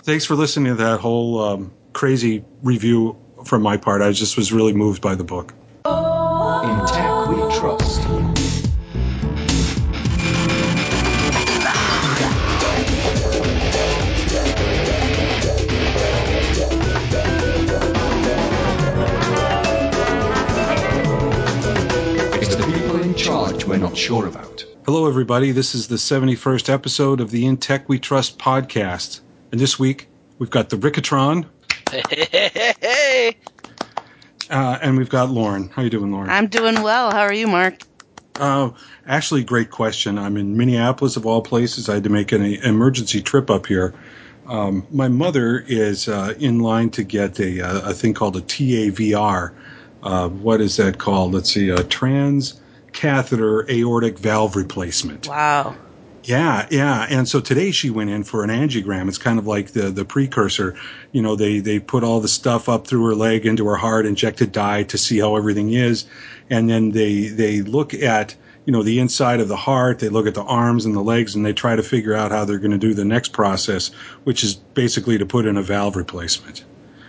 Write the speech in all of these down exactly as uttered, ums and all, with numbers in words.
Thanks for listening to that whole um, crazy review from my part. I just was really moved by the book. In Tech We Trust. It's the people in charge we're not sure about. Hello, everybody. This is the seventy-first episode of the In Tech We Trust podcast. And this week, we've got the Rickatron. Hey, hey, hey, hey. Uh, and we've got Lauren. How you doing, Lauren? I'm doing well. How are you, Mark? Uh, actually, great question. I'm in Minneapolis, of all places. I had to make an emergency trip up here. Um, my mother is uh, in line to get a, a thing called a T A V R. Uh, what is that called? Let's see, a transcatheter aortic valve replacement. Wow. Yeah, yeah. And so today she went in for an angiogram. It's kind of like the, the precursor. You know, they, they put all the stuff up through her leg into her heart, injected dye to see how everything is. And then they, they look at, you know, the inside of the heart. They look at the arms and the legs, and they try to figure out how they're going to do the next process, which is basically to put in a valve replacement.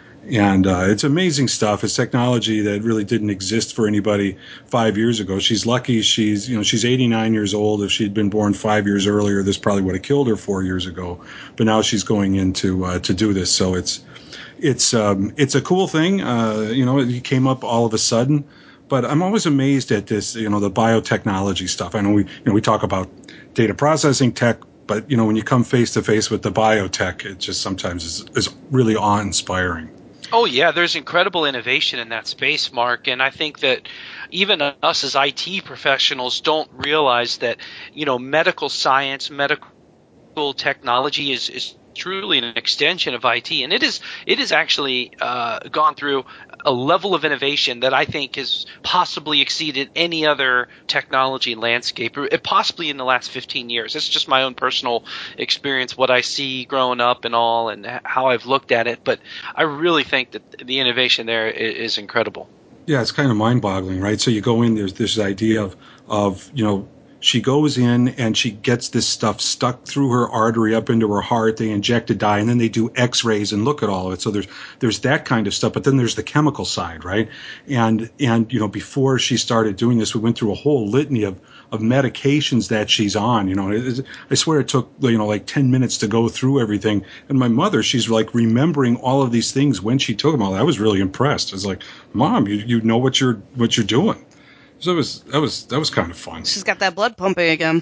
And uh, it's amazing stuff. It's technology that really didn't exist for anybody five years ago. She's lucky. She's, you know, she's eighty-nine years old. If she'd been born five years earlier, this probably would have killed her four years ago. But now she's going in to, uh, to do this. So it's, it's, um, it's a cool thing. Uh, you know, it came up all of a sudden. But I'm always amazed at this, you know, the biotechnology stuff. I know we, you know, we talk about data processing tech, but, you know, when you come face to face with the biotech, it just sometimes is, is really awe-inspiring. Oh, yeah, there's incredible innovation in that space, Mark, and I think that even us as I T professionals don't realize that, you know, medical science, medical technology is, is truly an extension of I T, and it is it has actually uh, gone through a level of innovation that I think has possibly exceeded any other technology landscape, or possibly in the last fifteen years. It's just my own personal experience, what I see growing up and all, and how I've looked at it. But I really think that the innovation there is incredible. Yeah, it's kind of mind-boggling, right? So you go in, there's this idea of, of you know, she goes in and she gets this stuff stuck through her artery up into her heart. They inject a dye, and then they do X-rays and look at all of it. So there's there's that kind of stuff. But then there's the chemical side, right? And and you know, before she started doing this, we went through a whole litany of of medications that she's on. You know, it, I swear it took you know like ten minutes to go through everything. And my mother, she's like remembering all of these things when she took them all. I was really impressed. I was like, Mom, you you know what you're what you're doing. So it was that was that was kind of fun. She's got that blood pumping again.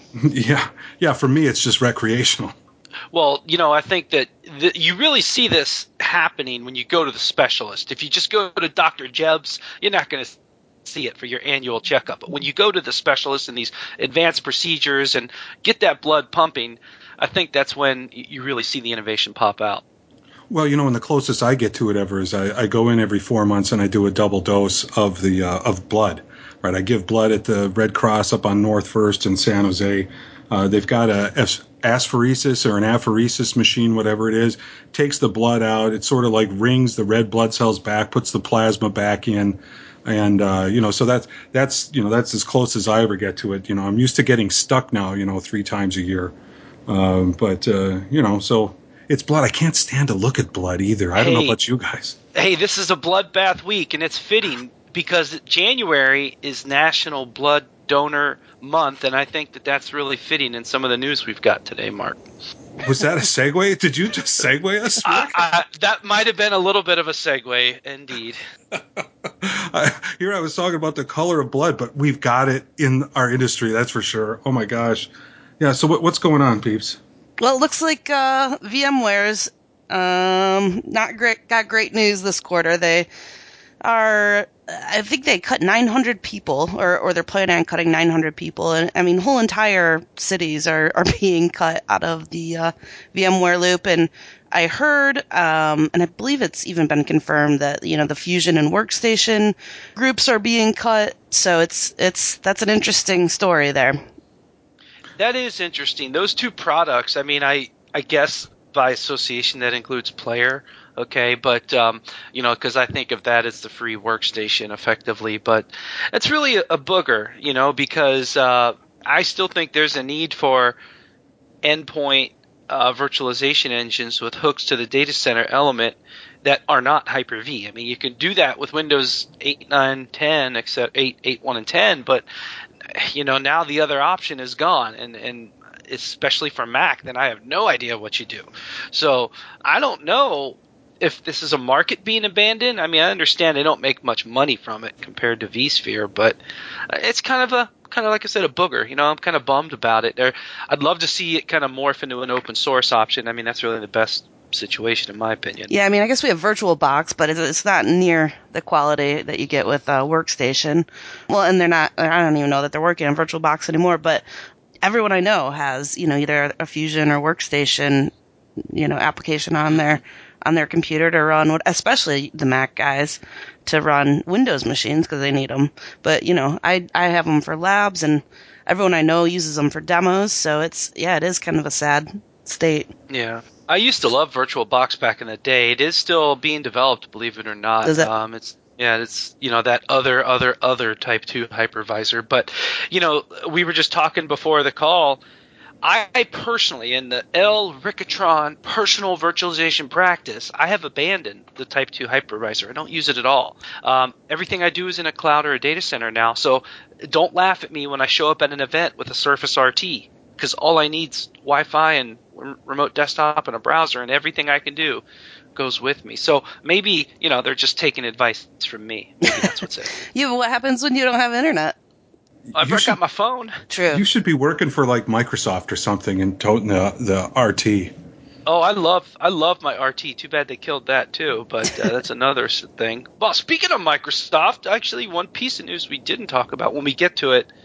yeah, yeah. For me, it's just recreational. Well, you know, I think that the, you really see this happening when you go to the specialist. If you just go to Doctor Jebs, you're not going to see it for your annual checkup. But when you go to the specialist in these advanced procedures and get that blood pumping, I think that's when you really see the innovation pop out. Well, you know, and the closest I get to it ever is I, I go in every four months and I do a double dose of the uh, of blood. Right, I give blood at the Red Cross up on North First in San Jose. Uh, they've got a aspheresis or an apheresis machine, whatever it is, takes the blood out. It sort of like rings the red blood cells back, puts the plasma back in. And, uh, you know, so that's, that's, you know, that's as close as I ever get to it. You know, I'm used to getting stuck now, you know, three times a year. Um, but, uh, you know, so it's blood. I can't stand to look at blood either. I don't hey, know about you guys. Hey, this is a bloodbath week, and it's fitting because January is National Blood Donor Month, and I think that that's really fitting in some of the news we've got today, Mark. Was that a segue? Did you just segue us? Uh, uh, that might have been a little bit of a segue, indeed. I, here I was talking about the color of blood, but we've got it in our industry, that's for sure. Oh, my gosh. Yeah, so what, what's going on, peeps? Well, it looks like uh, VMware's um, not great. Got great news this quarter. They are, I think they cut nine hundred people, or, or they're planning on cutting nine hundred people. And I mean, whole entire cities are, are being cut out of the uh, VMware loop. And I heard, um, and I believe it's even been confirmed that, you know, the Fusion and Workstation groups are being cut. So it's, it's, that's an interesting story there. That is interesting. Those two products, I mean, I, I guess by association that includes Player, okay, but, um, you know, because I think of that as the free workstation effectively, but it's really a, a booger, you know, because uh, I still think there's a need for endpoint uh, virtualization engines with hooks to the data center element that are not Hyper-V. I mean, you can do that with Windows eight, nine, ten, except eight, eight, one, and ten, but you know, now the other option is gone, and, and especially for Mac, then I have no idea what you do. So I don't know if this is a market being abandoned. I mean, I understand they don't make much money from it compared to vSphere, but it's kind of a kind of like I said, a booger. You know, I'm kind of bummed about it. There, I'd love to see it kind of morph into an open source option. I mean, that's really the best situation in my opinion. Yeah, I mean, I guess we have VirtualBox, but it's, it's not near the quality that you get with uh, Workstation. Well, and they're not. I don't even know that they're working on VirtualBox anymore. But everyone I know has, you know, either a Fusion or Workstation, you know, application on their on their computer to run what, especially the Mac guys, to run Windows machines because they need them. But you know, I I have them for labs, and everyone I know uses them for demos. So it's yeah, it is kind of a sad state. Yeah. I used to love VirtualBox back in the day. It is still being developed, believe it or not. Is it? Um, it's yeah, it's you know that other other other Type two hypervisor. But you know, we were just talking before the call. I personally, in the L Ricatron personal virtualization practice, I have abandoned the Type two hypervisor. I don't use it at all. Um, everything I do is in a cloud or a data center now. So don't laugh at me when I show up at an event with a Surface R T, because all I need is Wi-Fi and remote desktop and a browser, and everything I can do goes with me. So maybe, you know, they're just taking advice from me. Maybe that's what's it. Yeah, but what happens when you don't have internet? I've You should- got my phone. True. You should be working for like Microsoft or something and toting the, the R T. Oh, I love I love my R T. Too bad they killed that too, but uh, that's another s- thing. Well, speaking of Microsoft, actually one piece of news we didn't talk about when we get to it,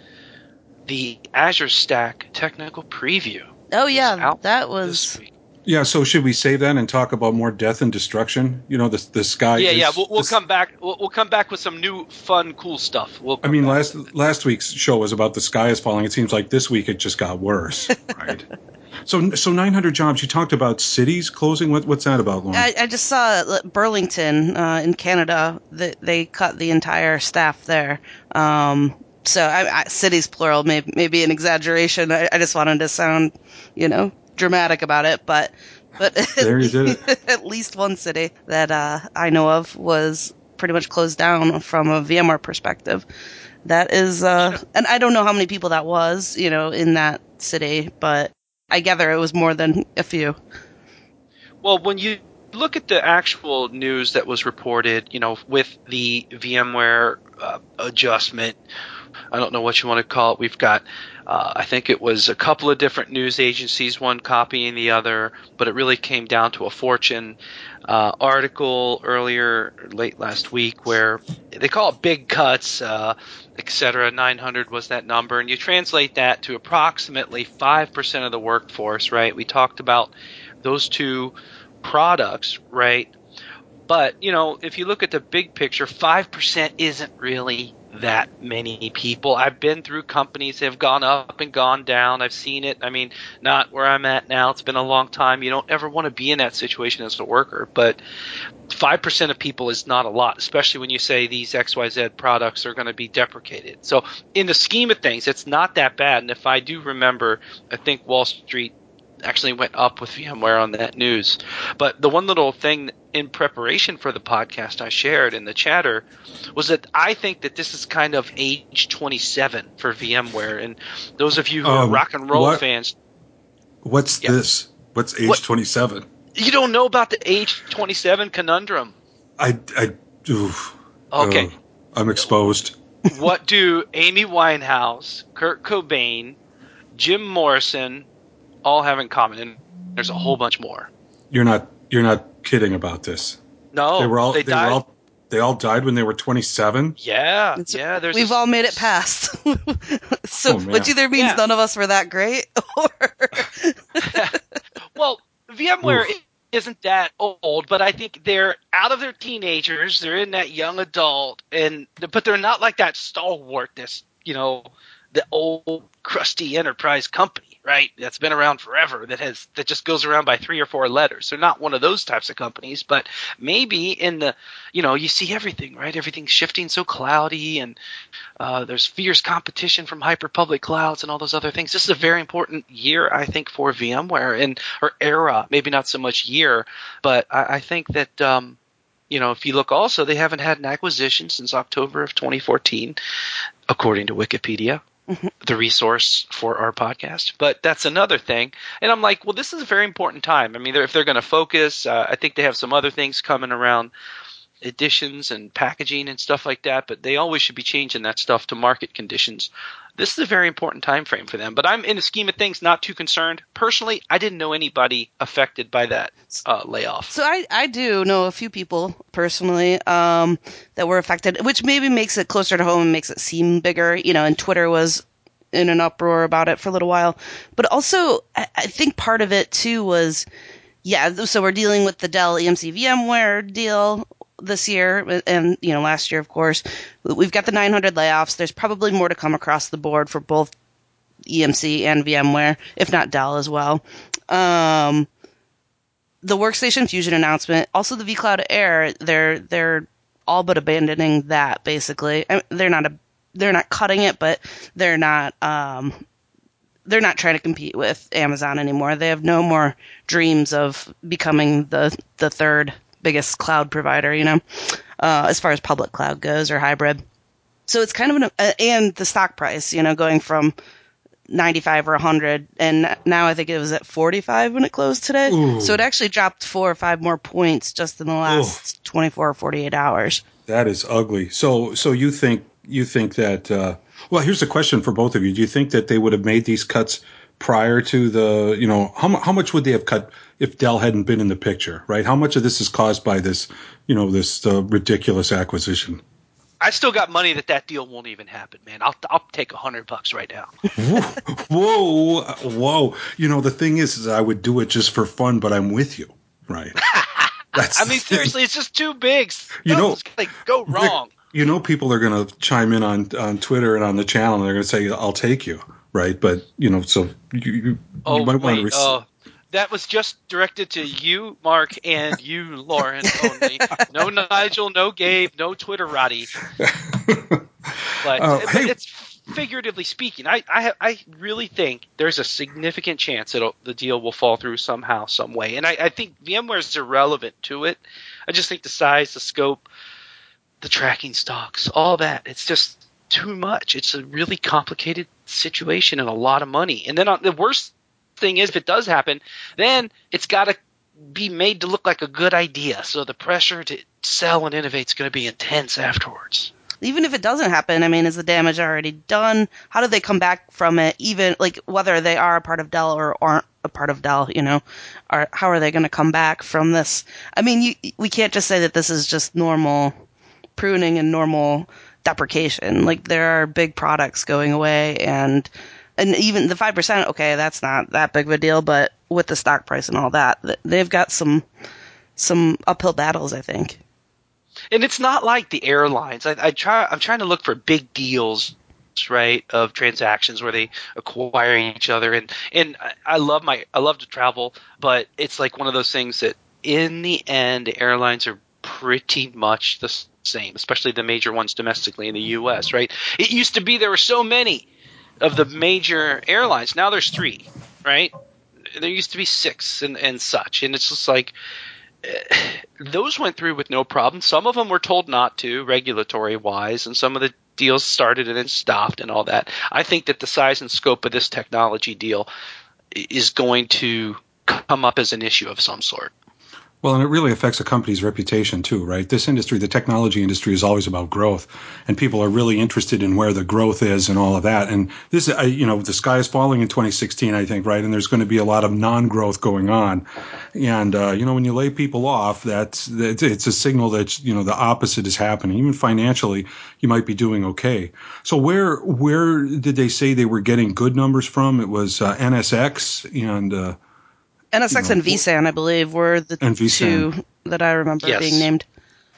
the Azure Stack technical preview. Oh is yeah, out that this was. week. Yeah, so should we save that and talk about more death and destruction? You know, the the sky. Yeah, is, yeah, we'll, we'll this- come back. We'll, we'll come back with some new, fun, cool stuff. We'll I come mean, back last with it. last week's show was about the sky is falling. It seems like this week it just got worse, right? So so nine hundred jobs. You talked about cities closing. What what's that about, Lauren? I, I just saw Burlington uh, in Canada that they cut the entire staff there. Um, so I, I, cities plural may, may be an exaggeration. I, I just wanted to sound, you know, dramatic about it, but but There you did it. at least one city that uh, I know of was pretty much closed down from a VMware perspective. That is, uh, and I don't know how many people that was, you know, in that city, but I gather it was more than a few. Well, when you look at the actual news that was reported, you know, with the VMware uh, adjustment, I don't know what you want to call it. We've got, uh, I think it was a couple of different news agencies, one copying the other, but it really came down to a Fortune uh, article earlier, late last week, where they call it big cuts, uh, et cetera. nine hundred was that number, and you translate that to approximately five percent of the workforce, right? We talked about those two products, right? But, you know, if you look at the big picture, five percent isn't really that many people. I've been through companies that have gone up and gone down. I've seen it. I mean, not where I'm at now. It's been a long time. You don't ever want to be in that situation as a worker. But five percent of people is not a lot, especially when you say these X Y Z products are going to be deprecated. So in the scheme of things, it's not that bad. And if I do remember, I think Wall Street actually went up with VMware on that news. But the one little thing in preparation for the podcast I shared in the chatter was that I think that this is kind of age twenty-seven for VMware. And those of you who are Um, rock and roll what- fans, What's yeah. this? What's age What- twenty-seven? you don't know about the age twenty-seven conundrum. I I oof. Okay. Oh, I'm exposed. What do Amy Winehouse, Kurt Cobain, Jim Morrison all have in common? And there's a whole bunch more. You're not you're not kidding about this. No, they were all they they, died. were all they all died when they were twenty-seven. Yeah, It's- yeah. There's We've a- all made it past. so, Oh, man. which either means Yeah. none of us were that great, or Well, VMware Oof. isn't that old, but I think they're out of their teenagers. They're in that young adult, and but they're not like that stalwartness, you know, the old crusty enterprise company. right? That's been around forever. That has that just goes around by three or four letters. They're not one of those types of companies, but maybe in the, you know, you see everything, right? Everything's shifting so cloudy, and uh, there's fierce competition from hyper-public clouds and all those other things. This is a very important year, I think, for VMware and or era. Maybe not so much year, but I, I think that. Um, You know, if you look also, they haven't had an acquisition since October of twenty fourteen, according to Wikipedia, mm-hmm. the resource for our podcast. But that's another thing. And I'm like, well, this is a very important time. I mean, if they're going to focus, uh, I think they have some other things coming around, editions and packaging and stuff like that. But they always should be changing that stuff to market conditions. This is a very important time frame for them. But I'm, in the scheme of things, not too concerned. Personally, I didn't know anybody affected by that uh, layoff. So I, I do know a few people personally um, that were affected, which maybe makes it closer to home and makes it seem bigger. You know, and Twitter was in an uproar about it for a little while. But also, I, I think part of it, too, was, yeah, so we're dealing with the Dell E M C VMware deal this year, and you know, last year, of course. We've got the nine hundred layoffs. There's probably more to come across the board for both E M C and VMware, if not Dell as well. Um, the Workstation Fusion announcement, also the vCloud Air, they're they're all but abandoning that. Basically, I mean, they're not a they're not cutting it, but they're not um, they're not trying to compete with Amazon anymore. They have no more dreams of becoming the the third biggest cloud provider, you know, uh, as far as public cloud goes or hybrid. So it's kind of an, uh, and the stock price, you know, going from ninety-five or one hundred, and now I think it was at forty-five when it closed today. Ooh. So it actually dropped four or five more points just in the last Ooh. twenty-four or forty-eight hours. That is ugly. So, so you think, you think that, uh, well, here's a question for both of you. Do you think that they would have made these cuts prior to the, you know, how, how much would they have cut if Dell hadn't been in the picture, right? How much of this is caused by this, you know, this uh, ridiculous acquisition? I still got money that that deal won't even happen, man. I'll I'll take a hundred bucks right now. Whoa, whoa! You know, the thing is, is I would do it just for fun, but I'm with you, right? That's I mean, seriously, it's just too big. You know, like go wrong. Rick, you know, people are going to chime in on on Twitter and on the channel, and they're going to say, "I'll take you." Right, but you know, so you, you, oh, you might wait, want to. Rec- uh, that was just directed to you, Mark, and you, Lauren, only. No Nigel, no Gabe, no Twitterati. But, uh, but hey. it's figuratively speaking. I, I I really think there's a significant chance that the deal will fall through somehow, some way. And I, I think VMware is irrelevant to it. I just think the size, the scope, the tracking stocks, all that. It's just too much. It's a really complicated situation and a lot of money. And then uh, the worst thing is, if it does happen, then it's got to be made to look like a good idea. So the pressure to sell and innovate is going to be intense afterwards. Even if it doesn't happen, I mean, is the damage already done? How do they come back from it? Even like whether they are a part of Dell or aren't a part of Dell, you know, are how are they going to come back from this? I mean, you, we can't just say that this is just normal pruning and normal deprecation. Like there are big products going away, and and even the five percent, okay, that's not that big of a deal, but with the stock price and all that, they've got some some uphill battles, I think. And it's not like the airlines. I, I try I'm trying to look for big deals, right, of transactions where they acquiring each other, and and I love my I love to travel, but it's like one of those things that in the end the airlines are pretty much the same, especially the major ones domestically in the U S, right? It used to be there were so many of the major airlines. Now there's three, right? There used to be six and, and such. And it's just like uh, those went through with no problem. Some of them were told not to, regulatory-wise, and some of the deals started and then stopped and all that. I think that the size and scope of this technology deal is going to come up as an issue of some sort. Well, and it really affects a company's reputation too, right? This industry, the technology industry, is always about growth, and people are really interested in where the growth is and all of that. And this, uh, you know, the sky is falling in twenty sixteen, I think, right? And there's going to be a lot of non-growth going on. And, uh, you know, when you lay people off, that's, that's, it's a signal that, you know, the opposite is happening. Even financially, you might be doing okay. So where, where did they say they were getting good numbers from? It was uh, N S X and, uh, N S X you know, and vSAN, I believe, were the two that I remember yes. being named.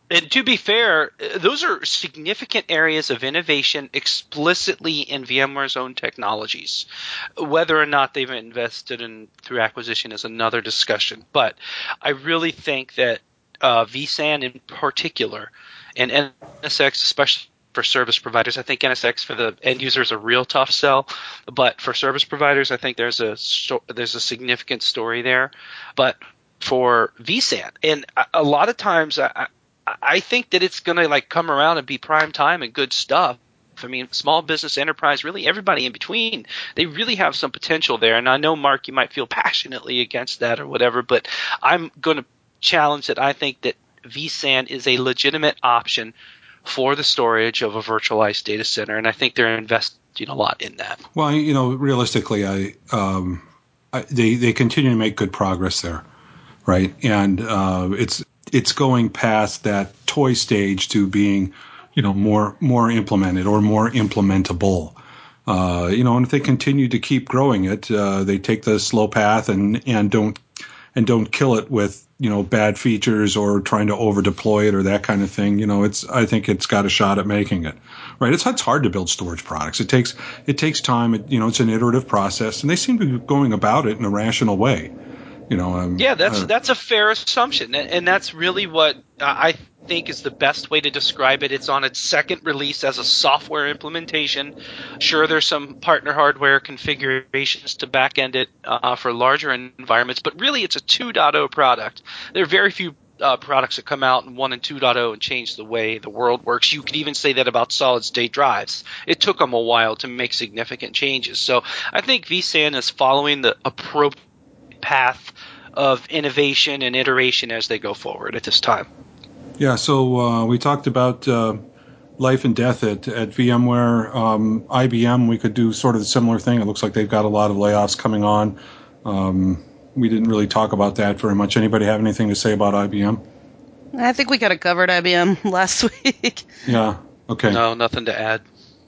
And to be fair, those are significant areas of innovation explicitly in VMware's own technologies. Whether or not they've invested in through acquisition is another discussion. But I really think that uh, vSAN in particular, and N S X especially for service providers, I think N S X for the end user is a real tough sell. But for service providers, I think there's a there's a significant story there. But for vSAN, and a, a lot of times I, I think that it's going to like come around and be prime time and good stuff. I mean, small business, enterprise, really everybody in between, they really have some potential there. And I know, Mark, you might feel passionately against that or whatever, but I'm going to challenge that. I think that vSAN is a legitimate option for the storage of a virtualized data center, and I think they're investing a lot in that. Well, you know, realistically, I, um, I they they continue to make good progress there, right? And uh, it's it's going past that toy stage to being, you know, more more implemented or more implementable. Uh, you know, and if they continue to keep growing it, uh, they take the slow path and and don't and don't kill it with, you know, bad features or trying to over deploy it or that kind of thing. You know, it's I think it's got a shot at making it. Right? It's it's hard to build storage products. It takes it takes time. It, you know, it's an iterative process, and they seem to be going about it in a rational way. You know, um, yeah, that's uh, that's a fair assumption, and that's really what I think is the best way to describe it. It's on its second release as a software implementation. Sure, there's some partner hardware configurations to back-end it uh, for larger environments, but really it's a two point oh product. There are very few uh, products that come out in one and two point oh and change the way the world works. You could even say that about solid-state drives. It took them a while to make significant changes. So I think vSAN is following the appropriate path of innovation and iteration as they go forward at this time. Yeah, so uh, we talked about uh, life and death at, at VMware. Um, I B M, we could do sort of a similar thing. It looks like they've got a lot of layoffs coming on. Um, we didn't really talk about that very much. Anybody have anything to say about I B M? I think we kind of covered I B M last week. Yeah, okay. No, nothing to add.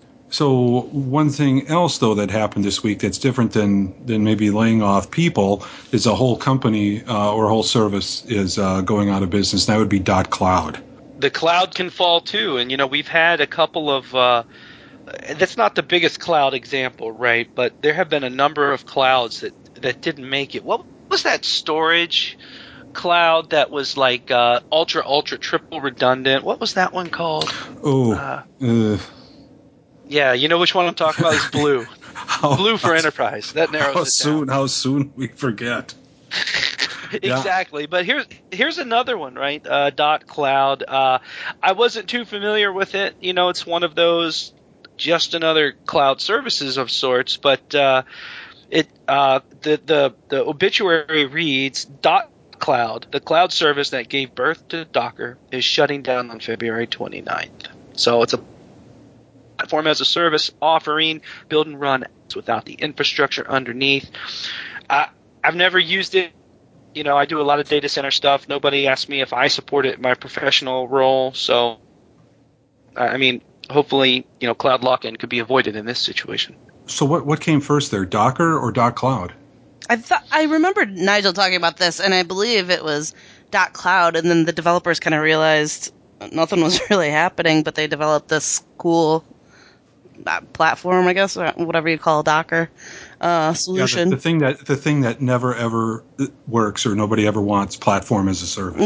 So one thing else, though, that happened this week that's different than, than maybe laying off people is a whole company uh, or a whole service is uh, going out of business. That would be Dot Cloud. The cloud can fall, too. And, you know, we've had a couple of uh, – that's not the biggest cloud example, right? But there have been a number of clouds that, that didn't make it. What was that storage cloud that was like uh, ultra, ultra, triple redundant? What was that one called? Oh, uh, uh, Yeah, you know which one I'm talking about? Is Blue. how, Blue for Enterprise. That narrows how it soon, down. How soon we forget. Exactly. But here's here's another one, right? Uh, Dot Cloud. Uh, I wasn't too familiar with it. You know, it's one of those just another cloud services of sorts. But uh, it uh, the the the obituary reads Dot Cloud, the cloud service that gave birth to Docker, is shutting down on February twenty-ninth. So it's a platform as a service offering build and run without the infrastructure underneath. Uh, I've never used it. You know, I do a lot of data center stuff. Nobody asked me if I support it in my professional role. So, I mean, hopefully, you know, cloud lock-in could be avoided in this situation. So what what came first there, Docker or Dot Cloud? I thought I remembered Nigel talking about this, and I believe it was Dot Cloud, and then the developers kind of realized nothing was really happening, but they developed this cool uh, platform, I guess, or whatever you call Docker uh, solution. Yeah, the, the thing that the thing that never ever works or nobody ever wants, platform as a service.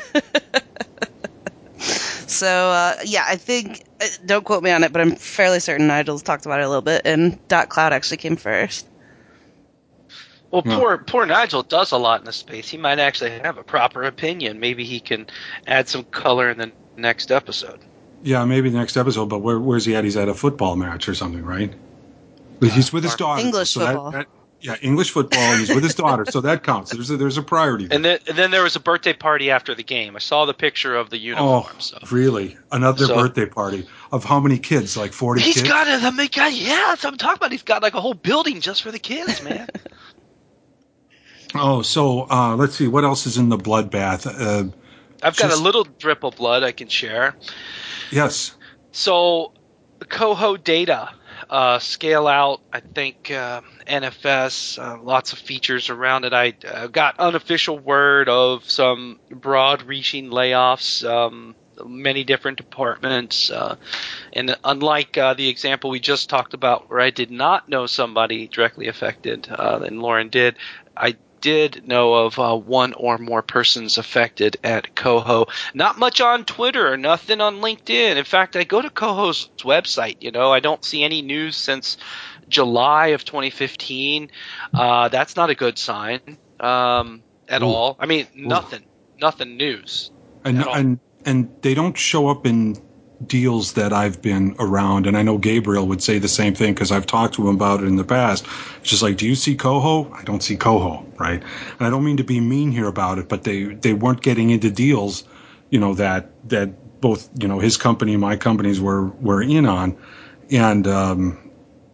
So uh, yeah, I think uh, don't quote me on it, but I'm fairly certain Nigel's talked about it a little bit, and Dot Cloud actually came first. Well, Yeah. poor poor Nigel does a lot in the space. He might actually have a proper opinion. Maybe he can add some color in the next episode. Yeah, maybe the next episode. But where, where's he at? He's at a football match or something, right? But he's with his daughter. English so football. That, that, yeah, English football. And he's with his daughter, so that counts. There's a, there's a priority there. And then, and then there was a birthday party after the game. I saw the picture of the uniform. Oh, so. really? Another So- birthday party of how many kids? Like forty He's kids? got a, I mean, God, yeah, that's what I'm talking about. He's got like a whole building just for the kids, man. Oh, so uh, let's see. What else is in the bloodbath? Uh, I've got Just- a little drip of blood I can share. yes. So, Coho Data, uh, scale out, I think, uh, N F S, uh, lots of features around it. I uh, got unofficial word of some broad reaching layoffs. Um, many different departments. Uh, and unlike uh, the example we just talked about where I did not know somebody directly affected, uh, and Lauren did, I did know of uh, one or more persons affected at Coho. Not much on Twitter, nothing on LinkedIn. In fact, I go to Coho's website. You know, I don't see any news since July of twenty fifteen. Uh, that's not a good sign um, at Ooh. all. I mean, nothing, Ooh. nothing news. And, and and they don't show up in deals that I've been around, and I know Gabriel would say the same thing because I've talked to him about it in the past. It's just like, do you see Coho? I don't see Coho, right? And I don't mean to be mean here about it, but they, they weren't getting into deals, you know, that that both, you know, his company and my companies were were in on, and um,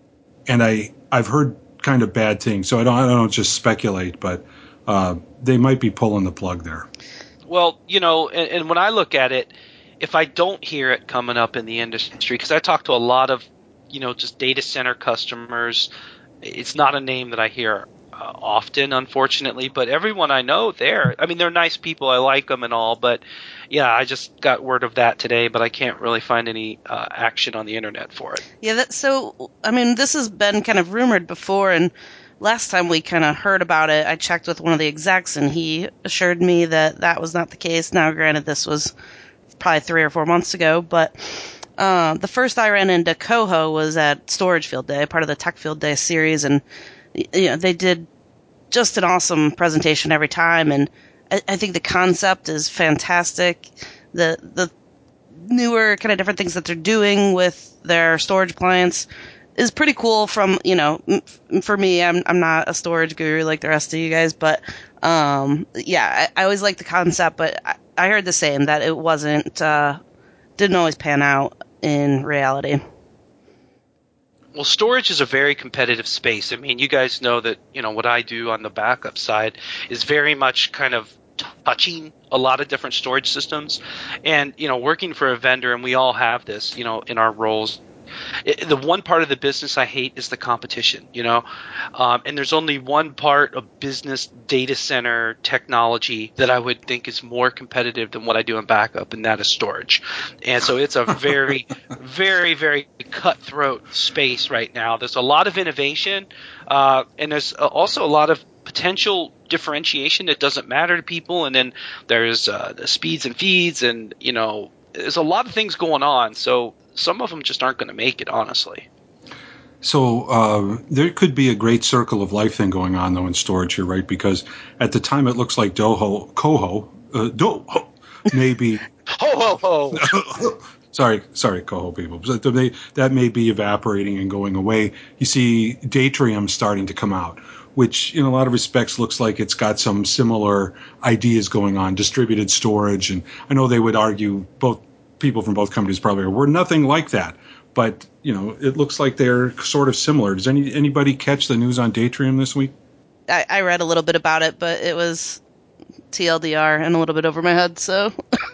and I I've heard kind of bad things, so I don't I don't just speculate, but uh, they might be pulling the plug there. Well, you know, and, and when I look at it, if I don't hear it coming up in the industry, because I talk to a lot of, you know, just data center customers, it's not a name that I hear uh, often, unfortunately, but everyone I know there, I mean, they're nice people. I like them and all, but yeah, I just got word of that today, but I can't really find any uh, action on the internet for it. Yeah, that, so, I mean, this has been kind of rumored before, and last time we kind of heard about it, I checked with one of the execs, and he assured me that that was not the case. Now, granted, this was probably three or four months ago, but uh, the first I ran into Coho was at Storage Field Day, part of the Tech Field Day series, and you know they did just an awesome presentation every time, and I, I think the concept is fantastic. The the newer kind of different things that they're doing with their storage appliance is pretty cool. From, you know, for me, I'm I'm not a storage guru like the rest of you guys, but um, yeah, I, I always like the concept, but I, I heard the same, that it wasn't, uh, didn't always pan out in reality. Well, storage is a very competitive space. I mean, you guys know that, you know, what I do on the backup side is very much kind of touching a lot of different storage systems. And, you know, working for a vendor, and we all have this, you know, in our roles, it, the one part of the business I hate is the competition, you know, um, and there's only one part of business data center technology that I would think is more competitive than what I do in backup, and that is storage. And so it's a very, very, very cutthroat space right now. There's a lot of innovation, uh, and there's also a lot of potential differentiation that doesn't matter to people. And then there's uh, the speeds and feeds, and, you know, there's a lot of things going on. So some of them just aren't going to make it, honestly. So uh, there could be a great circle of life thing going on, though, in storage here, right? Because at the time it looks like Doho, Coho, uh, Doho, maybe. ho, ho, ho. sorry, sorry, Coho people. They, that may be evaporating and going away. You see Datrium starting to come out, which in a lot of respects looks like it's got some similar ideas going on, distributed storage. And I know they would argue, both people from both companies probably are, we're nothing like that. But, you know, it looks like they're sort of similar. Does any anybody catch the news on Datrium this week? I, I read a little bit about it, but it was T L D R and a little bit over my head, so.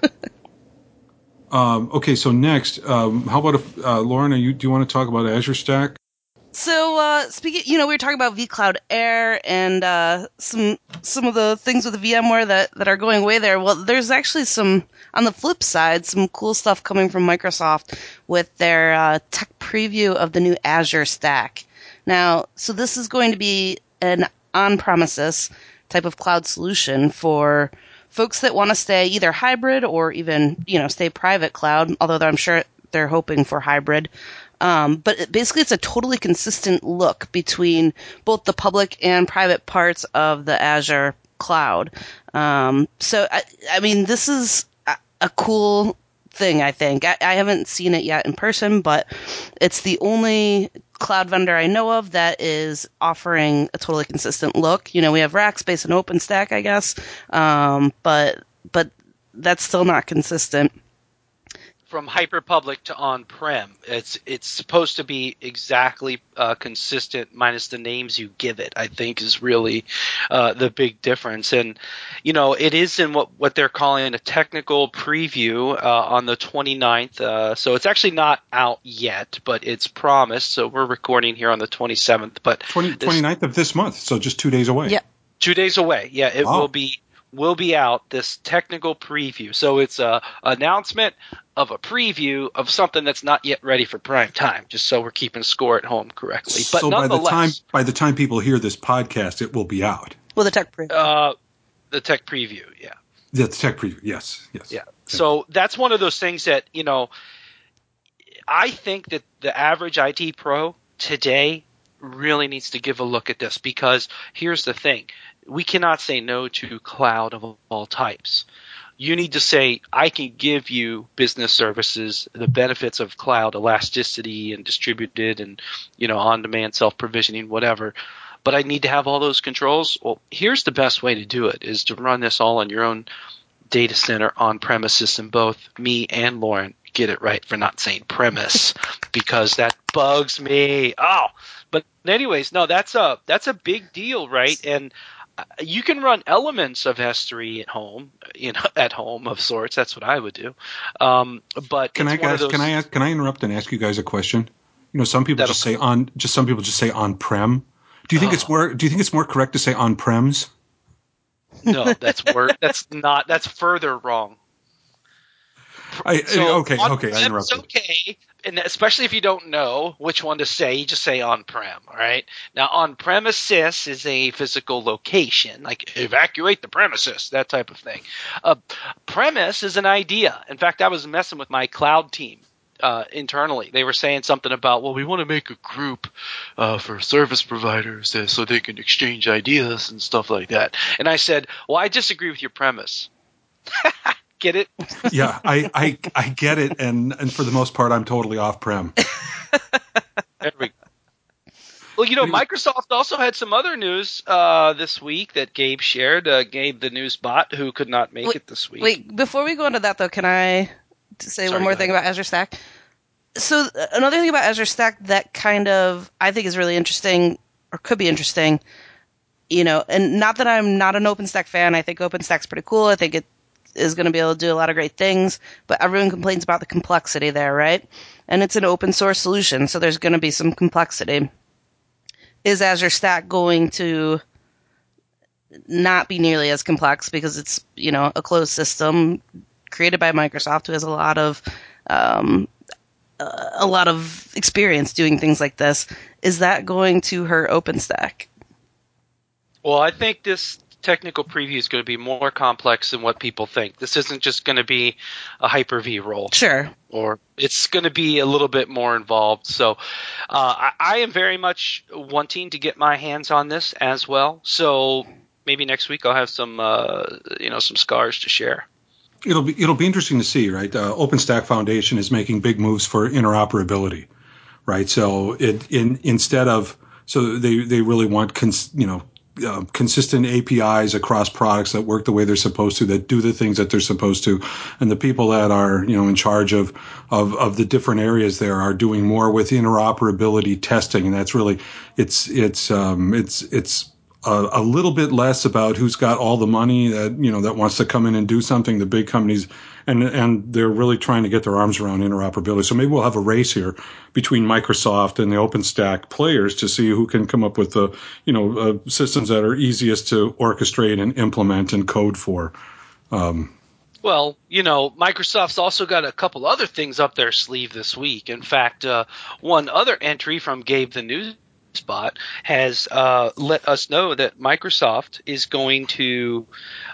um, okay, so next, um, how about if, uh, Lauren, are you, do you want to talk about Azure Stack? So, uh, speaking, you know, we were talking about vCloud Air and uh, some some of the things with the VMware that, that are going away there. Well, there's actually some, on the flip side, some cool stuff coming from Microsoft with their uh, tech preview of the new Azure Stack. Now, so this is going to be an on-premises type of cloud solution for folks that want to stay either hybrid or even, you know, stay private cloud, although I'm sure they're hoping for hybrid. Um, but it, basically, it's a totally consistent look between both the public and private parts of the Azure cloud. Um, so, I, I mean, this is a, a cool thing, I think. I, I haven't seen it yet in person, but it's the only cloud vendor I know of that is offering a totally consistent look. You know, we have Rackspace and OpenStack, I guess, um, but but that's still not consistent. From hyperpublic to on-prem, it's it's supposed to be exactly uh, consistent, minus the names you give it, I think, is really uh, the big difference. And, you know, it is in what, what they're calling a technical preview uh, on the twenty-ninth. Uh, so it's actually not out yet, but it's promised. So we're recording here on the twenty-seventh. But twenty, twenty-ninth of this month, so just two days away. Yeah. Two days away. Yeah, it wow. will be will be out, this technical preview. So it's a announcement of a preview of something that's not yet ready for prime time, just so we're keeping score at home correctly. But so by the time nonetheless, by the time people hear this podcast, it will be out. Well, the tech preview. uh, the tech preview, yeah. Yeah, the tech preview. Yes, yes. Yeah. So that's one of those things that, you know, I think that the average I T pro today really needs to give a look at this, because here's the thing. We cannot say no to cloud of all types. You need to say, I can give you business services, the benefits of cloud elasticity and distributed and, you know, on-demand self-provisioning, whatever. But I need to have all those controls. Well, here's the best way to do it, is to run this all on your own data center on premises, and both me and Lauren get it right for not saying premise, because that bugs me. Oh, but anyways, no, that's a that's a big deal, right? And you can run elements of S three at home, you know, at home of sorts. That's what I would do. Um, but can it's I one of guys? those, Can I ask? Can I interrupt and ask you guys a question? You know, some people That'll just say on. Just some people just say on prem. Do you think Oh. it's more? Do you think it's more correct to say on prems? No, that's wor- That's not. That's further wrong. I, So okay, on okay, I prem interrupted. is okay, and especially if you don't know which one to say, you just say on-prem, all right? Now, on-premises is a physical location, like evacuate the premises, that type of thing. Uh, premise is an idea. In fact, I was messing with my cloud team uh, internally. They were saying something about, well, we want to make a group uh, for service providers uh, so they can exchange ideas and stuff like that. And I said, well, I disagree with your premise. Get it? Yeah, I, I, I get it, and, and for the most part, I'm totally off prem. There we go. Well, you know, Anyway. Microsoft also had some other news uh, this week that Gabe shared. Uh, Gabe, the news bot, who could not make Wait, it this week. Wait, before we go into that, though, can I say Sorry, one more go thing ahead. about Azure Stack? So uh, another thing about Azure Stack that kind of I think is really interesting, or could be interesting, you know, and not that I'm not an OpenStack fan. I think OpenStack's pretty cool. I think it is going to be able to do a lot of great things, but everyone complains about the complexity there, right? And it's an open source solution, so there's going to be some complexity. Is Azure Stack going to not be nearly as complex because it's, you know, a closed system created by Microsoft, who has a lot of um, uh, a lot of experience doing things like this? Is that going to hurt OpenStack? Well, I think this technical preview is going to be more complex than what people think. This isn't just going to be a Hyper-V role. Sure. Or it's going to be a little bit more involved. So uh, I, I am very much wanting to get my hands on this as well. So maybe next week I'll have some, uh, you know, some scars to share. It'll be it'll be interesting to see, right? Uh, OpenStack Foundation is making big moves for interoperability, right? So it in instead of so they they really want cons, you know uh, consistent A P Is across products that work the way they're supposed to, that do the things that they're supposed to, and the people that are you know in charge of of of the different areas there are doing more with interoperability testing, and that's really it's it's um, it's it's. A, a little bit less about who's got all the money that you know that wants to come in and do something. The big companies, and and they're really trying to get their arms around interoperability. So maybe we'll have a race here between Microsoft and the OpenStack players to see who can come up with the you know uh, systems that are easiest to orchestrate and implement and code for. Um, Well, you know, Microsoft's also got a couple other things up their sleeve this week. In fact, uh, one other entry from Gabe the News Spot has uh, let us know that Microsoft is going to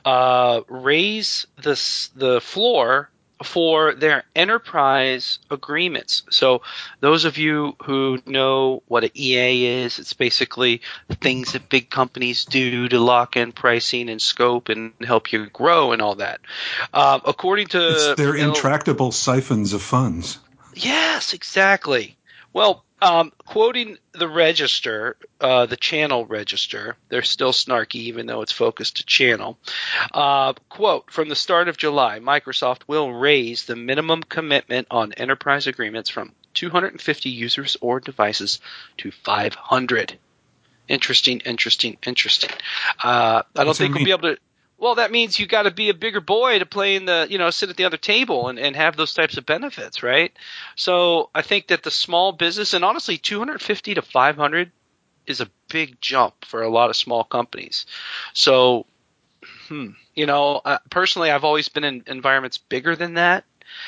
uh, raise the the floor for their enterprise agreements. So those of you who know what an E A is, it's basically things that big companies do to lock in pricing and scope and help you grow and all that. Uh, according to it's their Phil, intractable siphons of funds. Yes, exactly. Well, um, quoting the register, uh, the channel register, they're still snarky even though it's focused to channel. Uh, quote, from the start of July, Microsoft will raise the minimum commitment on enterprise agreements from two hundred fifty users or devices to five hundred. Interesting, interesting, interesting. Uh, I don't What's that think we'll mean? be able to. Well, that means you got to be a bigger boy to play in the, you know, sit at the other table and, and have those types of benefits, right? So I think that the small business, and honestly, two hundred fifty to five hundred is a big jump for a lot of small companies. So, hmm, you know, uh, personally, I've always been in environments bigger than that.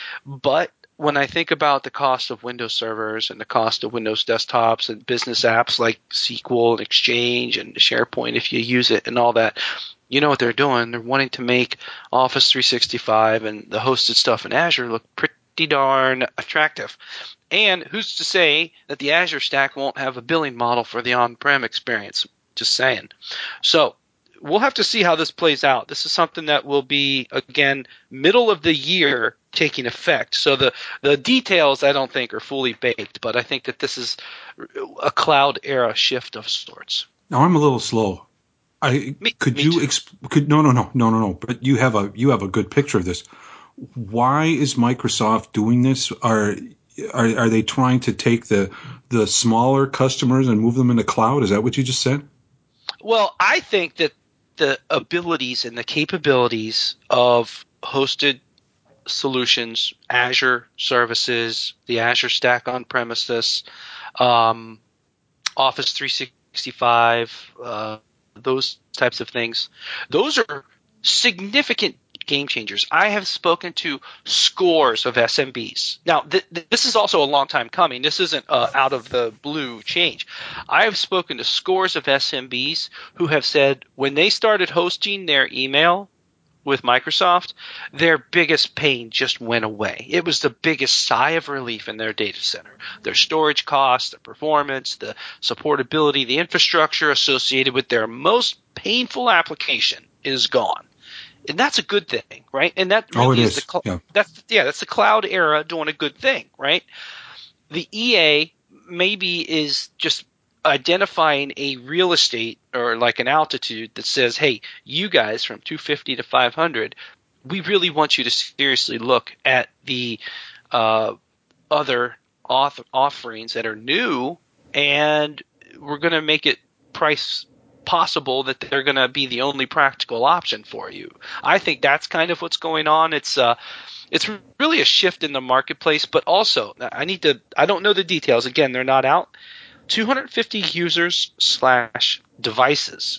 But when I think about the cost of Windows servers and the cost of Windows desktops and business apps like S Q L and Exchange and SharePoint, if you use it and all that, you know what they're doing. They're wanting to make Office three sixty-five and the hosted stuff in Azure look pretty darn attractive. And who's to say that the Azure stack won't have a billing model for the on-prem experience? Just saying. So we'll have to see how this plays out. This is something that will be, again, middle of the year taking effect. So the, the details I don't think are fully baked, but I think that this is a cloud era shift of sorts. Now I'm a little slow. I Me, could me you too. exp- could no no no no no no. But you have a you have a good picture of this. Why is Microsoft doing this? Are are are they trying to take the the smaller customers and move them into cloud? Is that what you just said? Well, I think that the abilities and the capabilities of hosted solutions, Azure services, the Azure Stack on premises, um, Office three sixty-five, uh, those types of things, those are significant game changers. I have spoken to scores of S M Bs. Now, th- th- this is also a long time coming. This isn't uh, out of the blue change. I have spoken to scores of S M Bs who have said when they started hosting their email with Microsoft, their biggest pain just went away. It was the biggest sigh of relief in their data center. Their storage costs, the performance, the supportability, the infrastructure associated with their most painful application is gone. And that's a good thing, right? And that Oh, it really is the is. cl- Yeah. that's yeah, that's the cloud era doing a good thing, right? The E A maybe is just identifying a real estate or like an altitude that says, hey, you guys from two fifty to five hundred, we really want you to seriously look at the uh, other auth- offerings that are new, and we're going to make it price possible that they're going to be the only practical option for you. I think that's kind of what's going on. It's uh, it's really a shift in the marketplace, but also I need to. I don't know the details. Again, they're not out. two hundred fifty users slash devices.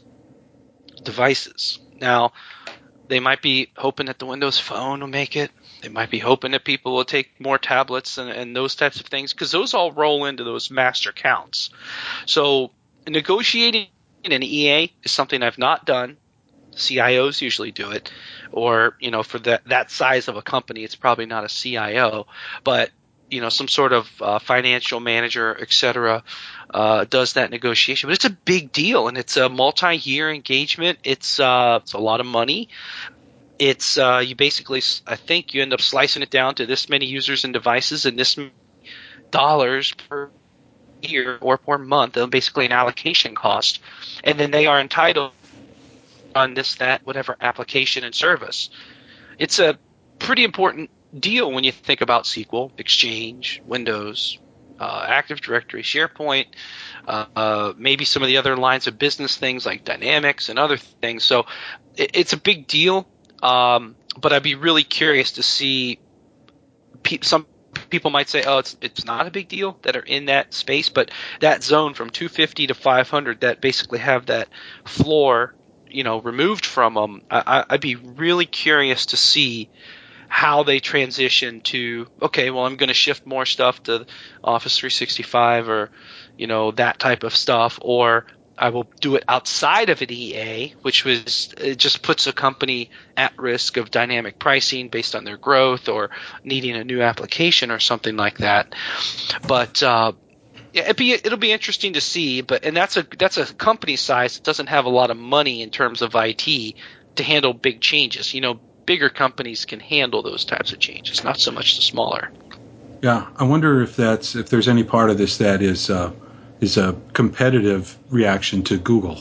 Devices. Now, they might be hoping that the Windows Phone will make it. They might be hoping that people will take more tablets and, and those types of things because those all roll into those master counts. So negotiating an E A is something I've not done. C I Os usually do it, or you know, for that that size of a company, it's probably not a C I O, but you know, some sort of uh, financial manager, et cetera, uh, does that negotiation. But it's a big deal, and it's a multi-year engagement. It's uh, it's a lot of money. It's uh, you basically, I think, you end up slicing it down to this many users and devices, and this many dollars per year or per month, and basically an allocation cost, and then they are entitled on this, that, whatever application and service. It's a pretty important deal when you think about S Q L, Exchange, Windows, uh, Active Directory, SharePoint, uh, uh, maybe some of the other lines of business things like Dynamics and other things. So it, it's a big deal, um, but I'd be really curious to see pe- some people might say, oh, it's it's not a big deal that are in that space, but that zone from two fifty to five hundred that basically have that floor, you know, removed from them, I, I'd be really curious to see how they transition to, okay, well, I'm going to shift more stuff to Office three sixty-five or, you know, that type of stuff, or I will do it outside of an E A, which was it just puts a company at risk of dynamic pricing based on their growth or needing a new application or something like that. But uh, yeah, it'd be, it'll be interesting to see. But and that's a that's a company size that doesn't have a lot of money in terms of I T to handle big changes. You know, bigger companies can handle those types of changes, not so much the smaller. Yeah, I wonder if that's if there's any part of this that is uh, is a competitive reaction to Google,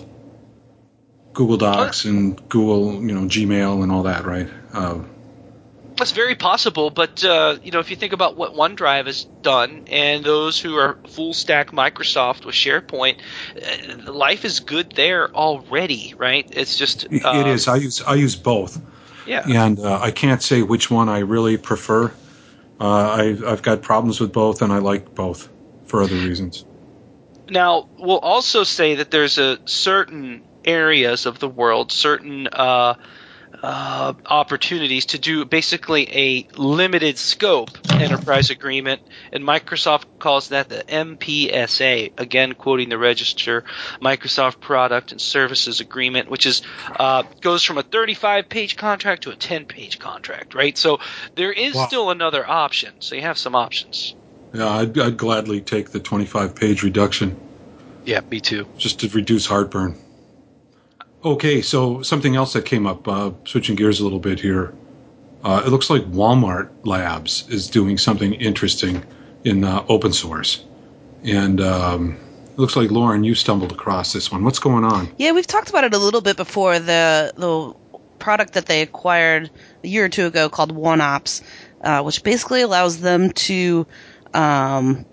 Google Docs and Google, you know, Gmail and all that, right? Uh, That's very possible, but uh, you know, if you think about what OneDrive has done, and those who are full stack Microsoft with SharePoint, uh, life is good there already, right? It's just it uh, is. I use I use both, yeah. and uh, I can't say which one I really prefer. Uh, I, I've got problems with both, and I like both for other reasons. Now, we'll also say that there's a certain areas of the world, certain uh, uh, opportunities to do basically a limited scope enterprise agreement, and Microsoft calls that the M P S A, again quoting the register, Microsoft Product and Services Agreement, which is uh, goes from a thirty-five page contract to a ten page contract, right? So there is Wow. still another option, so you have some options. Yeah, I'd, I'd gladly take the twenty-five page reduction Yeah, me too. just to reduce heartburn. Okay, so something else that came up, uh, switching gears a little bit here. Uh, it looks like Walmart Labs is doing something interesting in uh, open source. And um, it looks like, Lauren, you stumbled across this one. What's going on? Yeah, we've talked about it a little bit before. The the product that they acquired a year or two ago called OneOps, uh, which basically allows them to um,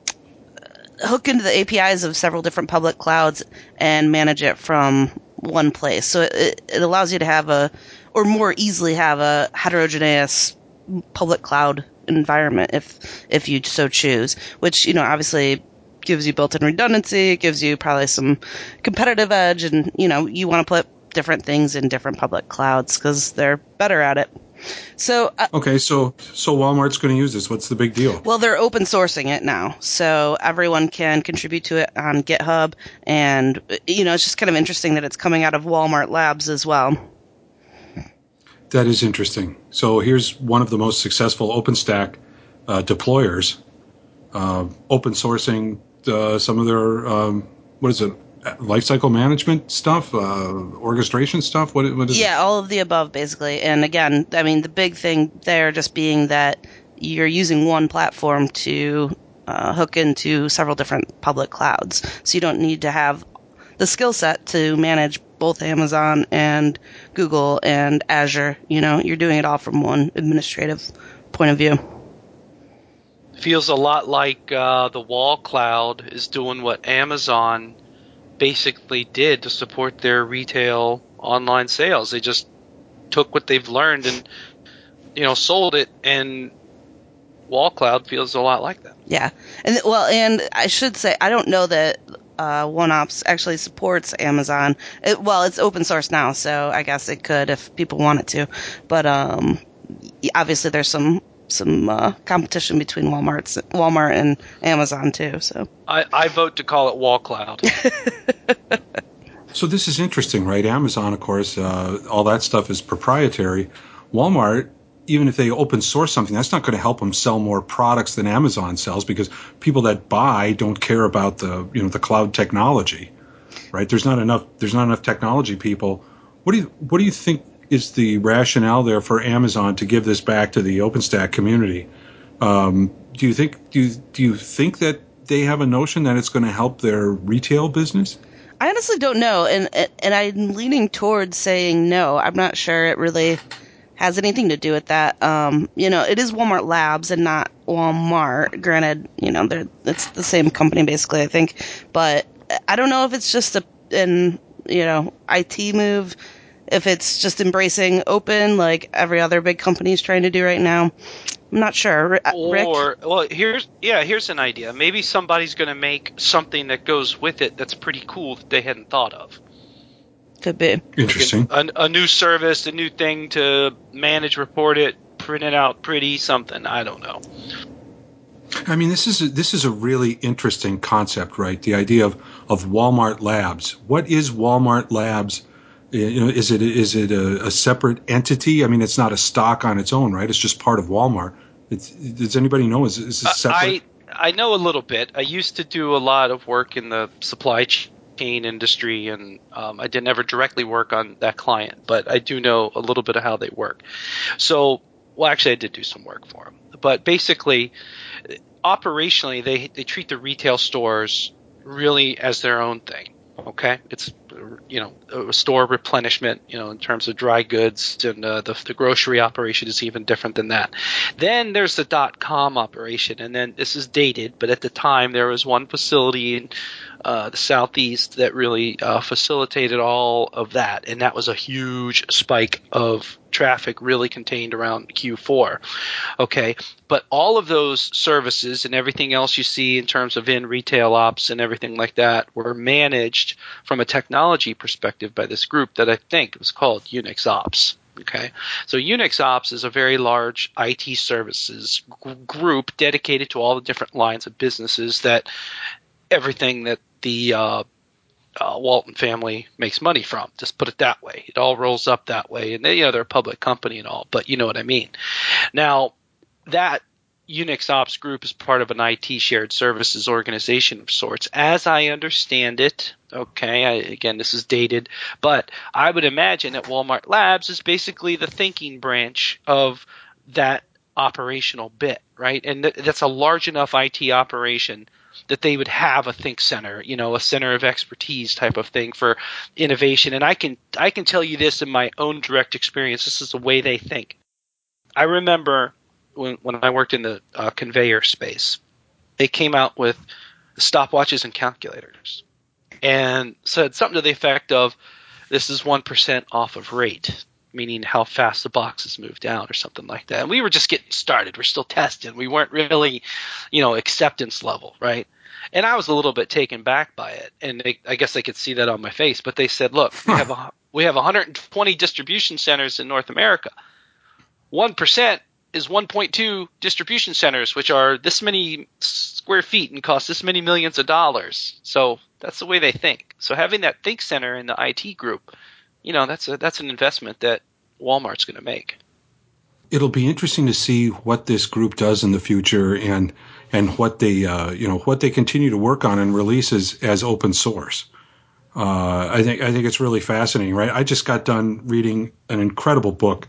hook into the A P Is of several different public clouds and manage it from one place. So it, it allows you to have a, or more easily have a heterogeneous public cloud environment if if you so choose, which, you know, obviously gives you built-in redundancy, it gives you probably some competitive edge, and, you know, you want to put different things in different public clouds because they're better at it. So uh, Okay, so so Walmart's going to use this. What's the big deal? well, they're open sourcing it now, so everyone can contribute to it on GitHub, and, you know, it's just kind of interesting that it's coming out of Walmart Labs as well. That is interesting. So here's one of the most successful OpenStack uh, deployers, uh, open sourcing uh, some of their, um, what is it, lifecycle management stuff, uh, orchestration stuff? What, what is Yeah, it? all of the above, basically. And again, I mean, the big thing there just being that you're using one platform to uh, hook into several different public clouds. So you don't need to have the skill set to manage both Amazon and Google and Azure. You know, you're doing it all from one administrative point of view. Feels a lot like uh, the Wall Cloud is doing what Amazon basically did to support their retail online sales. They just took what they've learned and, you know, sold it, and Wall Cloud feels a lot like that. Yeah. And well, and I should say, I don't know that uh, OneOps actually supports Amazon. It, well, it's open source now, so I guess it could if people wanted to. But um, obviously there's some some uh, competition between Walmart's, Walmart and Amazon too. So I, I vote to call it Wall Cloud. So this is interesting, right? Amazon, of course, uh, all that stuff is proprietary. Walmart, even if they open source something, that's not going to help them sell more products than Amazon sells, because people that buy don't care about the, you know, the cloud technology, right? There's not enough. There's not enough technology people. What do you What do you think is the rationale there for Amazon to give this back to the OpenStack community? Um, do you think do you, do you think that they have a notion that it's going to help their retail business? I honestly don't know, and and I'm leaning towards saying no. I'm not sure it really has anything to do with that. Um, you know, it is Walmart Labs and not Walmart. Granted, you know, they're it's the same company basically, I think, but I don't know if it's just a an you know I T move, if it's just embracing open like every other big company is trying to do right now. I'm not sure. Rick? Or, well, here's yeah, here's an idea. Maybe somebody's going to make something that goes with it that's pretty cool that they hadn't thought of. Could be. Interesting. Like a, a new service, a new thing to manage, report it, print it out pretty, something. I don't know. I mean, this is a, this is a really interesting concept, right? The idea of, of Walmart Labs. What is Walmart Labs? You know, is it is it a, a separate entity? I mean, it's not a stock on its own, right? It's just part of Walmart. It's, does anybody know? Is, is it separate? I I know a little bit. I used to do a lot of work in the supply chain industry, and um, I didn't ever directly work on that client, but I do know a little bit of how they work. So, well, actually, I did do some work for them. But basically, operationally, they they treat the retail stores really as their own thing. Okay, it's, you know, a store replenishment, you know, in terms of dry goods, and uh, the, the grocery operation is even different than that. Then there's the dot-com operation, and then this is dated, but at the time there was one facility in uh, the southeast that really uh, facilitated all of that, and that was a huge spike of traffic really contained around Q four. Okay, but all of those services and everything else you see in terms of in retail ops and everything like that were managed from a technology perspective by this group that I think was called Unix Ops. Okay, so Unix Ops is a very large I T services g- group dedicated to all the different lines of businesses that everything that the uh, uh, Walton family makes money from. Just put it that way. It all rolls up that way, and they, you know, they're a public company and all, but you know what I mean. Now, that Unix Ops group is part of an I T shared services organization of sorts, as I understand it. Okay, I, again, this is dated, but I would imagine that Walmart Labs is basically the thinking branch of that operational bit, right? And th- that's a large enough I T operation that they would have a think center, you know, a center of expertise type of thing for innovation. And I can I can tell you this in my own direct experience. This is the way they think. I remember when when I worked in the uh, conveyor space, they came out with stopwatches and calculators and said something to the effect of, this is one percent off of rate, meaning how fast the boxes move down or something like that. And we were just getting started. We're still testing. We weren't really, you know, acceptance level, right? And I was a little bit taken back by it. And they, I guess they could see that on my face. But they said, look, we have a, we have one hundred twenty distribution centers in North America. one percent is one point two distribution centers, which are this many square feet and cost this many millions of dollars. So that's the way they think. So having that think center in the I T group, you know, that's a, that's an investment that Walmart's going to make. It'll be interesting to see what this group does in the future, and and what they uh, you know what they continue to work on and release as, as open source. Uh, I think I think it's really fascinating, right? I just got done reading an incredible book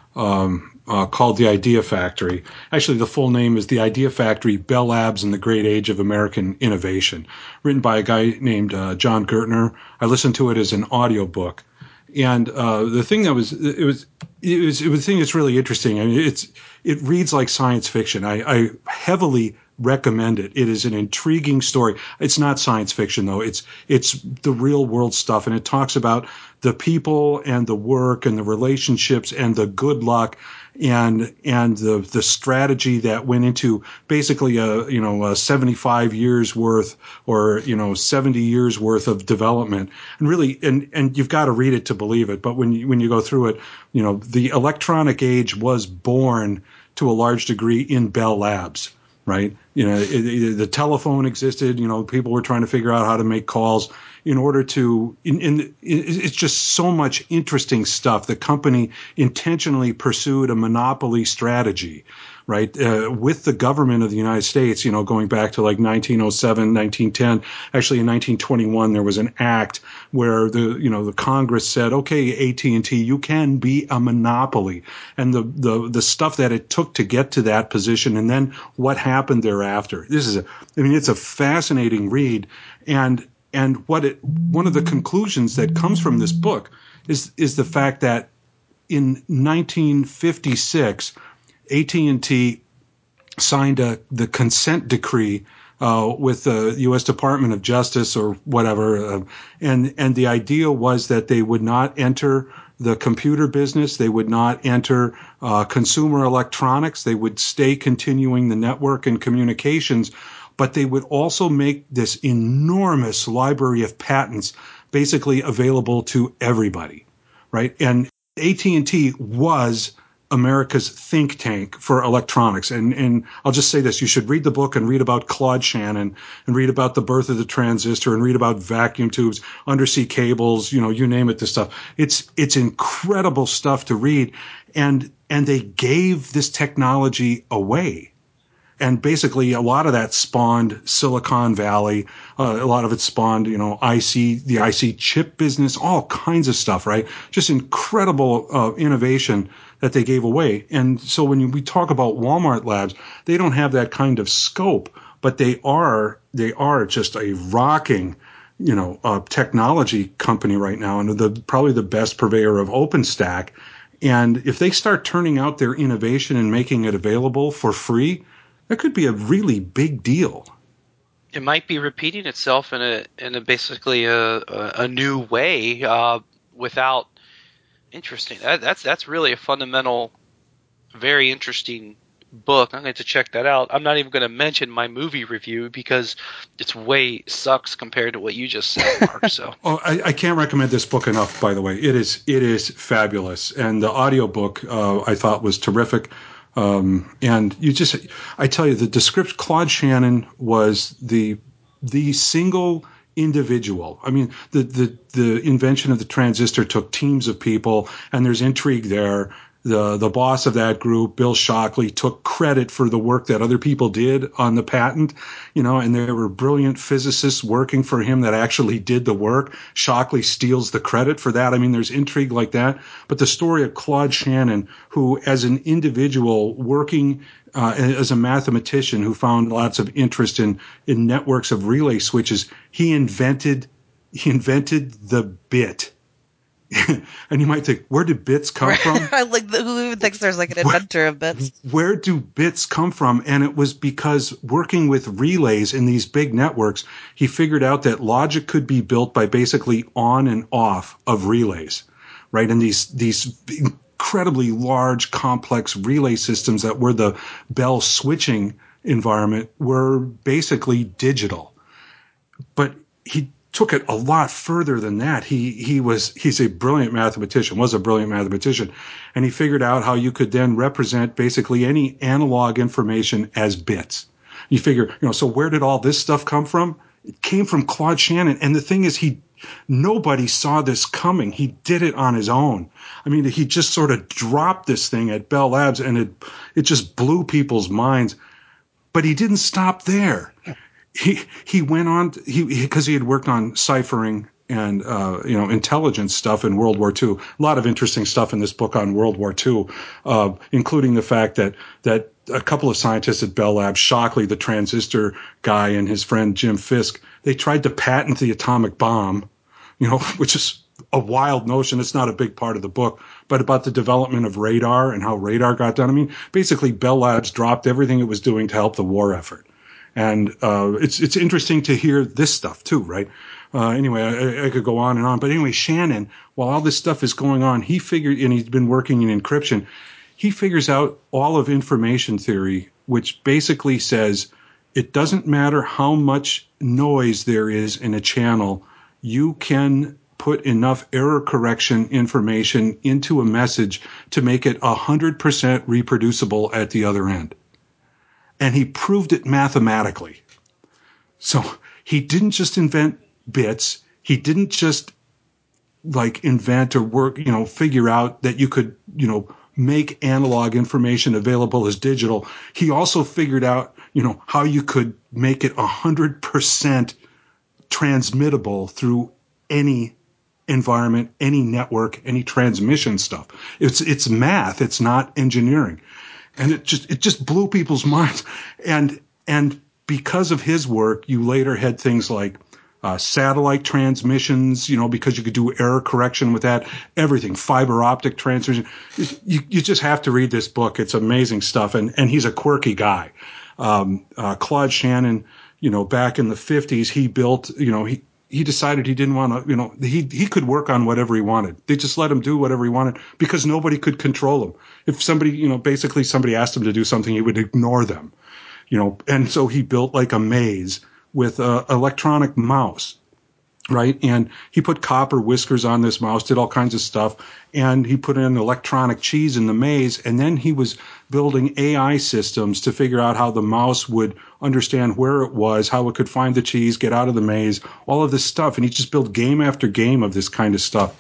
um, uh, called The Idea Factory. Actually, the full name is The Idea Factory: Bell Labs and the Great Age of American Innovation, written by a guy named uh, John Gertner. I listened to it as an audiobook. And uh, the thing that was it was it was it was the thing that's really interesting. I mean, it's it reads like science fiction. I, I heavily recommend it. It is an intriguing story. It's not science fiction though. It's it's the real world stuff, and it talks about the people and the work and the relationships and the good luck and and the the strategy that went into basically a you know a seventy-five years worth or you know seventy years worth of development. And really and and you've got to read it to believe it, but when you when you go through it, you know the electronic age was born to a large degree in Bell Labs, right? You know, it, it, the telephone existed. You know, people were trying to figure out how to make calls in order to. In, in, it's just so much interesting stuff. The company intentionally pursued a monopoly strategy, right, uh, with the government of the United States. You know, going back to like nineteen oh seven, nineteen ten. Actually, in nineteen twenty-one, there was an act where the you know the Congress said, okay, A T and T, you can be a monopoly, and the the the stuff that it took to get to that position, and then what happened thereafter. This is a, I mean, it's a fascinating read, and and what it one of the conclusions that comes from this book is is the fact that in nineteen fifty-six, A T and T signed a, the consent decree uh, with the U S Department of Justice or whatever, uh, and and the idea was that they would not enter the computer business, they would not enter uh, consumer electronics, they would stay continuing the network and communications, but they would also make this enormous library of patents basically available to everybody, right? And A T and T was America's think tank for electronics. And, and I'll just say this, you should read the book and read about Claude Shannon and read about the birth of the transistor and read about vacuum tubes, undersea cables, you know, you name it, this stuff. It's, it's incredible stuff to read. And, and they gave this technology away. And basically, a lot of that spawned Silicon Valley. Uh, a lot of it spawned, you know, I C, the I C chip business, all kinds of stuff, right? Just incredible uh, innovation that they gave away. And so when we talk about Walmart Labs, they don't have that kind of scope, but they are they are just a rocking, you know, uh, technology company right now, and the probably the best purveyor of OpenStack. And if they start turning out their innovation and making it available for free, that could be a really big deal. It might be repeating itself in a in a basically a a, a new way uh, without interesting. That, that's that's really a fundamental, very interesting book. I'm going to check that out. I'm not even going to mention my movie review because it's way sucks compared to what you just said, Mark. So, oh, I, I can't recommend this book enough. By the way, it is it is fabulous, and the audiobook uh, I thought was terrific. Um, and you just, I tell you, the description. Claude Shannon was the the single individual. I mean, the the the invention of the transistor took teams of people, and there's intrigue there. The the boss of that group, Bill Shockley, took credit for the work that other people did on the patent, you know, and there were brilliant physicists working for him that actually did the work. Shockley steals the credit for that. I mean, there's intrigue like that. But the story of Claude Shannon, who as an individual working uh, as a mathematician who found lots of interest in, in networks of relay switches, he invented he invented the bit. And you might think, where did bits come from? Like, the, who even thinks there's like an inventor where, of bits? Where do bits come from? And it was because working with relays in these big networks, he figured out that logic could be built by basically on and off of relays, right? And these these incredibly large, complex relay systems that were the Bell switching environment were basically digital. But he took it a lot further than that. He he was he's a brilliant mathematician, was a brilliant mathematician, and he figured out how you could then represent basically any analog information as bits. You figure, you know, so where did all this stuff come from? It came from Claude Shannon, and the thing is, he nobody saw this coming. He did it on his own. I mean, he just sort of dropped this thing at Bell Labs, and it it just blew people's minds. But he didn't stop there. He he went on to, he because he, he had worked on ciphering and uh, you know intelligence stuff in World War Two. A lot of interesting stuff in this book on World War Two, uh, including the fact that that a couple of scientists at Bell Labs, Shockley, the transistor guy, and his friend Jim Fisk, they tried to patent the atomic bomb, you know, which is a wild notion. It's not a big part of the book, but about the development of radar and how radar got done. I mean, basically, Bell Labs dropped everything it was doing to help the war effort. And uh, it's it's interesting to hear this stuff too, right? Uh, anyway, I, I could go on and on, but anyway, Shannon, while all this stuff is going on, he figured, and he's been working in encryption, he figures out all of information theory, which basically says it doesn't matter how much noise there is in a channel, you can put enough error correction information into a message to make it one hundred percent reproducible at the other end. And he proved it mathematically. So he didn't just invent bits. He didn't just like invent or work, you know, figure out that you could, you know, make analog information available as digital. He also figured out, you know, how you could make it one hundred percent transmittable through any environment, any network, any transmission stuff. It's it's math. It's not engineering. And it just it just blew people's minds. And and because of his work, you later had things like uh, satellite transmissions, you know, because you could do error correction with that, everything, fiber optic transmission. You, you just have to read this book. It's amazing stuff. And, and he's a quirky guy. Um, uh, Claude Shannon, you know, back in the fifties, he built, you know, he, he decided he didn't want to, you know, he he could work on whatever he wanted. They just let him do whatever he wanted because nobody could control him. If somebody, you know, basically somebody asked him to do something, he would ignore them, you know. And so he built like a maze with a electronic mouse, right? And he put copper whiskers on this mouse, did all kinds of stuff, and he put in electronic cheese in the maze, and then he was building A I systems to figure out how the mouse would understand where it was, how it could find the cheese, get out of the maze, all of this stuff. And he just built game after game of this kind of stuff.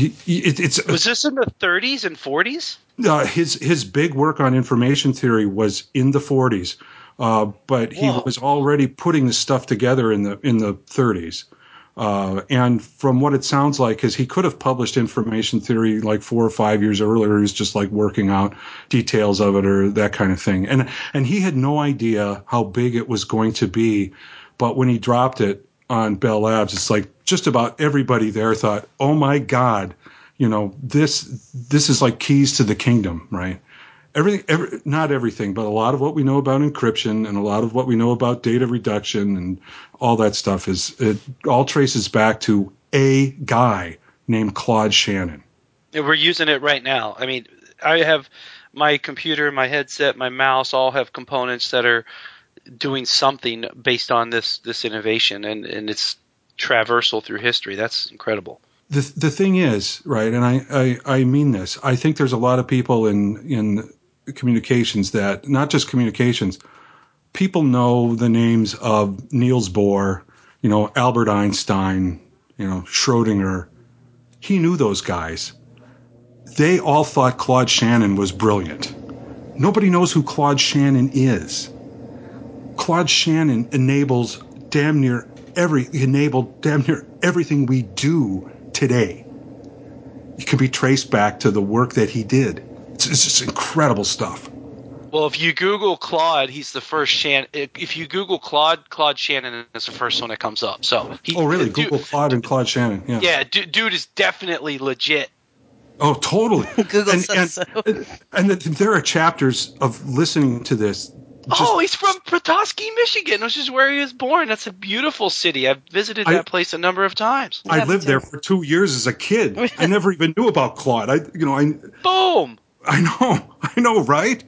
It, it's, was this in the thirties and forties? Uh, his his big work on information theory was in the forties, uh, but he Whoa. was already putting this stuff together in the in the thirties. Uh, and from what it sounds like is he could have published information theory like four or five years earlier. He was just like working out details of it or that kind of thing. And, and he had no idea how big it was going to be. But when he dropped it on Bell Labs, it's like just about everybody there thought, oh my God, you know, this, this is like keys to the kingdom, right? Everything, every, not everything, but a lot of what we know about encryption and a lot of what we know about data reduction and all that stuff is it all traces back to a guy named Claude Shannon. And we're using it right now. I mean, I have my computer, my headset, my mouse all have components that are doing something based on this this innovation, and, and it's traversal through history. That's incredible. The the thing is, right, and I, I, I mean this, I think there's a lot of people in, in communications that, not just communications, people know the names of Niels Bohr, you know, Albert Einstein, you know, Schrodinger. He knew those guys. They all thought Claude Shannon was brilliant. Nobody knows who Claude Shannon is. Claude Shannon enables damn near every, enabled damn near everything we do today. It can be traced back to the work that he did. It's, it's just incredible stuff. Well, if you Google Claude, he's the first Shannon. If you Google Claude, Claude Shannon is the first one that comes up. So he, oh, really? Dude, Google Claude and Claude Shannon. Yeah. Yeah, dude, dude is definitely legit. Oh, totally. Google and, says and, so. And the, there are chapters of listening to this. Just, oh, he's from Petoskey, Michigan, which is where he was born. That's a beautiful city. I've visited that I, place a number of times. I lived there for two years as a kid. I never even knew about Claude. I, you know, I boom. I know, I know, right?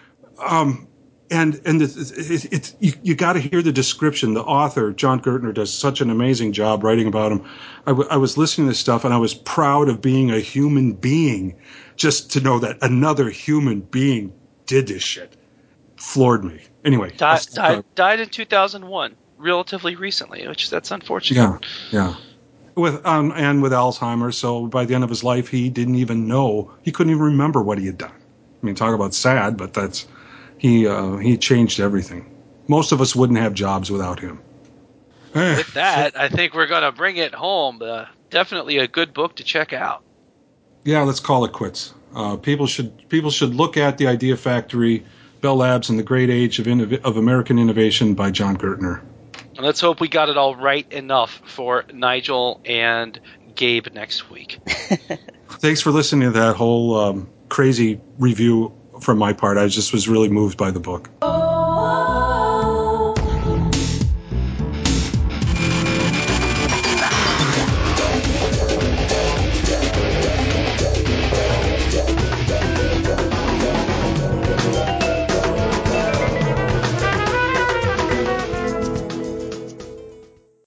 Um, and and it's it, it, you, you got to hear the description. The author, John Gertner, does such an amazing job writing about him. I, w- I was listening to this stuff, and I was proud of being a human being, just to know that another human being did this shit. Floored me. Anyway, died died, died in two thousand one, relatively recently, which that's unfortunate. Yeah, yeah. With um, and with Alzheimer's, so by the end of his life, he didn't even know. He couldn't even remember what he had done. I mean, talk about sad, but that's he. Uh, he changed everything. Most of us wouldn't have jobs without him. With that, I think we're going to bring it home. Uh, definitely a good book to check out. Yeah, let's call it quits. Uh, people should people should look at the Idea Factory, Bell Labs, and the Great Age of, Innov- of American Innovation by John Gertner. And let's hope we got it all right enough for Nigel and Gabe next week. Thanks for listening to that whole um, crazy review from my part. I just was really moved by the book.